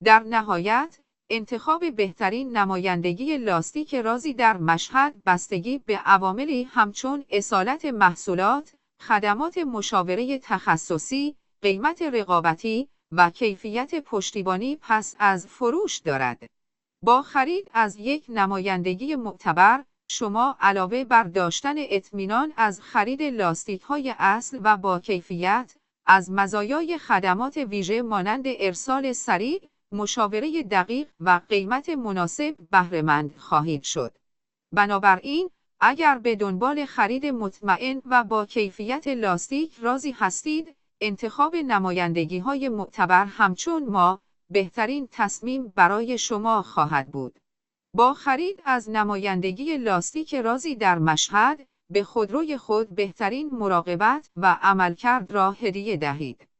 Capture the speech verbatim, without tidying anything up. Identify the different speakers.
Speaker 1: در نهایت، انتخاب بهترین نمایندگی لاستیک رازی در مشهد بستگی به عواملی همچون اصالت محصولات، خدمات مشاوره تخصصی، قیمت رقابتی و کیفیت پشتیبانی پس از فروش دارد. با خرید از یک نمایندگی معتبر، شما علاوه بر داشتن اطمینان از خرید لاستیک‌های اصل و با کیفیت، از مزایای خدمات ویژه مانند ارسال سریع، مشاوره دقیق و قیمت مناسب بهره‌مند خواهید شد. بنابراین، اگر به دنبال خرید مطمئن و با کیفیت لاستیک رازی هستید، انتخاب نمایندگی‌های معتبر همچون ما، بهترین تصمیم برای شما خواهد بود. با خرید از نمایندگی لاستیک رازی در مشهد، به خودروی خود بهترین مراقبت و عملکرد را هدیه دهید.